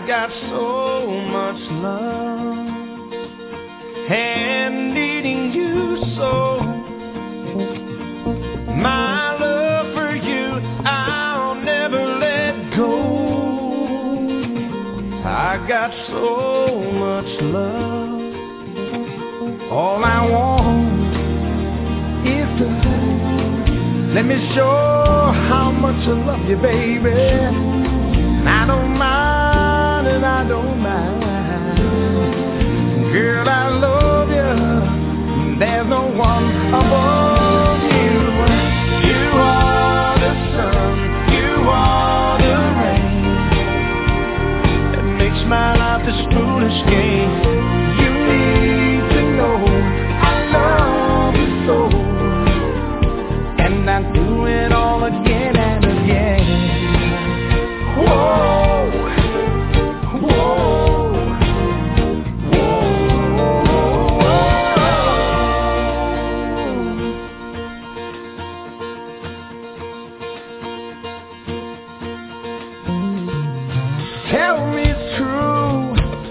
got so much love and needing you so. My love for you, I'll never let go. I got so much love. All I want is to let me show how much I love you, baby. I don't mind and I don't mind. Girl, I love you. There's no one above you. You are the sun, you are the rain that makes my life this foolish game. You need to know I love you so, and I do it all again and again. Whoa. Tell me it's true.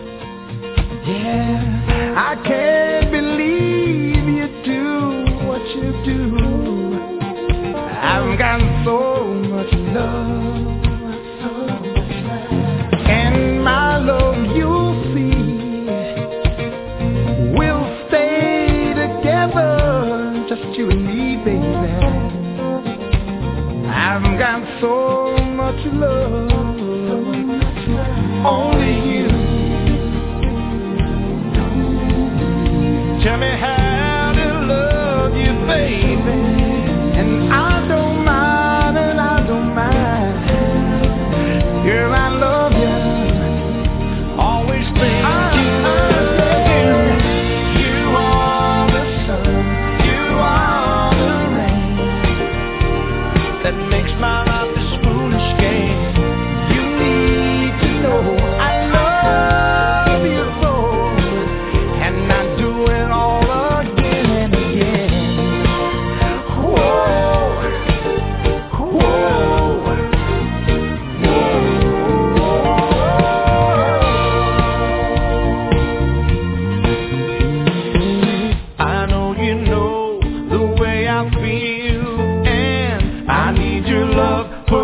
Yeah, I can't believe you do what you do. I've got so much love, and my love, you'll see, we'll stay together, just you and me, baby. I've got so much love, only you. Tell me how to love you, baby, and I don't mind and I don't mind. Girl, I love you, always think of you. You are the sun, you are the rain that makes my life this foolish game. You need to know I love you so, and I do it all again and again. Whoa, whoa, I know you know the way I feel, and I need your love for